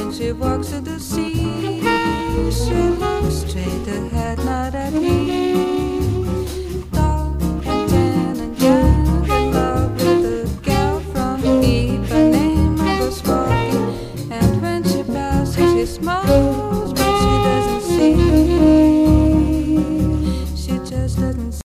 She walks to the sea. She looks straight ahead, not at him. Tall and tan and young, in love with a girl from Ipanema, goes walking, and when she passes, she smiles.